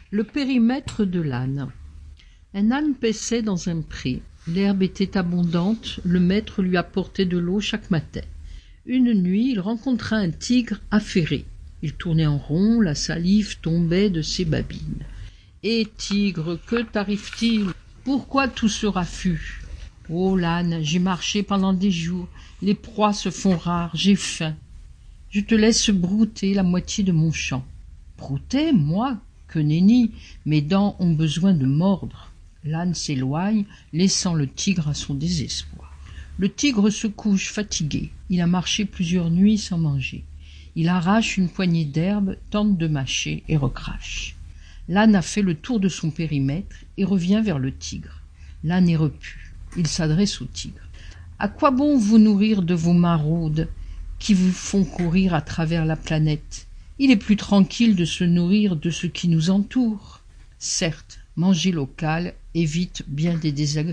Le périmètre de l'âne. Un âne paissait dans un pré. L'herbe était abondante, le maître lui apportait de l'eau chaque matin. Une nuit, il rencontra un tigre affairé. Il tournait en rond, la salive tombait de ses babines. « Eh tigre, que t'arrive-t-il? Pourquoi tout ce raffut ?»« Oh l'âne, j'ai marché pendant des jours, les proies se font rares, j'ai faim. Je te laisse brouter la moitié de mon champ. »« Brouter, moi? Que nenni, mes dents ont besoin de mordre. » L'âne s'éloigne, laissant le tigre à son désespoir. Le tigre se couche fatigué. Il a marché plusieurs nuits sans manger. Il arrache une poignée d'herbe, tente de mâcher et recrache. L'âne a fait le tour de son périmètre et revient vers le tigre. L'âne est repu. Il s'adresse au tigre. « À quoi bon vous nourrir de vos maraudes qui vous font courir à travers la planète? Il est plus tranquille de se nourrir de ce qui nous entoure. Certes, manger local évite bien des désagréments. »